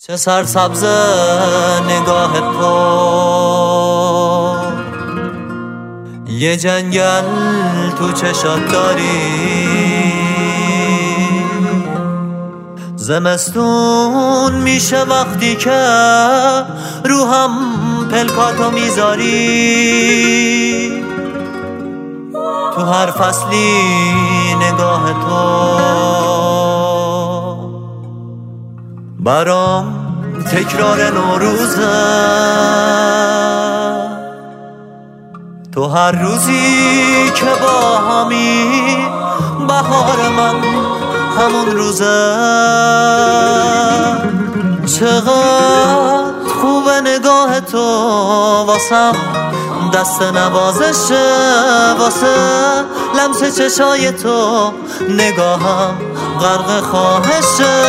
چه سرسبز نگاه تو، یه جنگل تو چشات داری. زمستون میشه وقتی که روحم پلکاتو میذاری. تو هر فصلی نگاه تو برام تکرار نوروزه. تو هر روزی که با همی بهار من همون روزه. چقدر خوبه نگاه تو واسم، دست نوازشه واسه لمس چشای تو. نگاهم غرق خواهشه،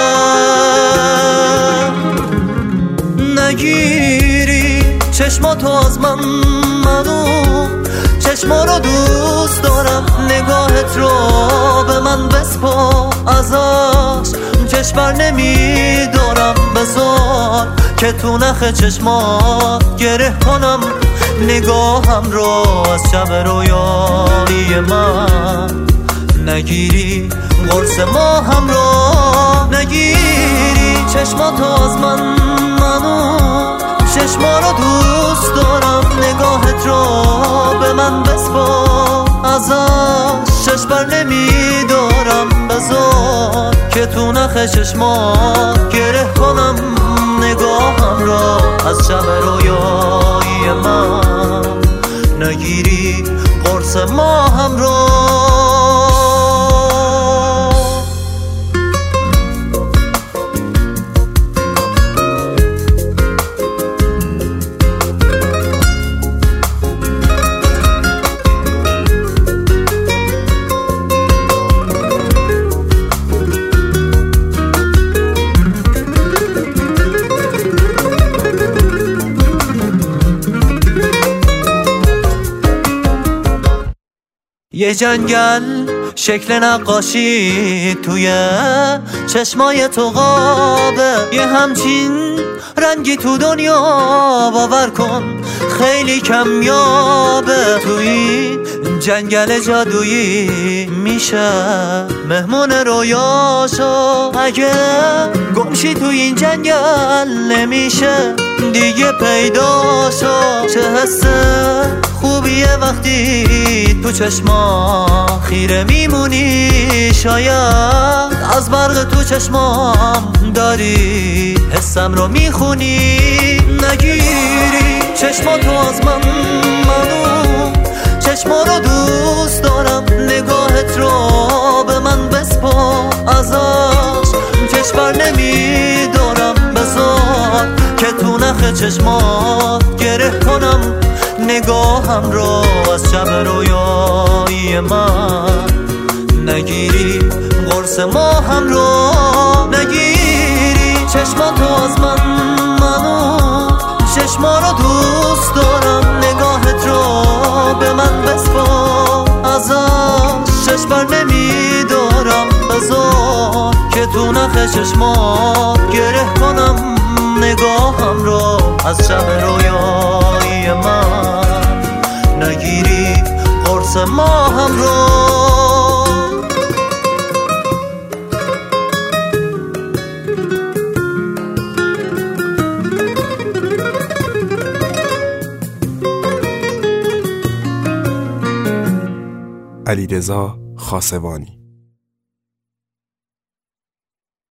نگیری چشماتو از منو چشما رو دوست دارم. نگاهت رو به من بسپار، ازش چشم بر نمیدارم. بذار که تو نخ چشمات گره کنم نگاهم رو از شب رویایی من. نگیری قرص ماهم رو، نگیری چشماتو از منو چشما رو دوست دارم. نگاهت رو به من بسپار، ازش چشم بر نمیدارم. بذار که تو نخ چشمات گره کنم نگاهم را از شب رویایی من. نگیری قرص ماهم رو. یه جنگل شکل نقاشی توی چشمای تو قابه. یه همچین رنگی تو دنیا باور کن خیلی کمیابه. توی جنگل جادویی میشه مهمون رویاشو. اگه گمشی توی این جنگل نمیشه دیگه پیداشو. چه حسه خوبیه وقتی تو چشما خیره میمونی. شاید از برق تو چشمام داری حسم رو میخونی. نگیری چشماتو از منو چشما رو دوست دارم. نگاهت رو به من بسپار، ازش چشم بر نمیدارم. بذار که تو نخ چشمات گره کنم نگاهم رو از شب رویایی من. نگیری قرص ماهم رو، نگیری چشماتو از منو چشما رو دوست دارم. نگاهت رو به من بسپار، ازش چشم بر نمیدارم. بذار که تو نخ چشمات گره کنم نگاهم رو از شب رویایی من. نگیری قرص ماهم رو. علیرضا خاسوانی.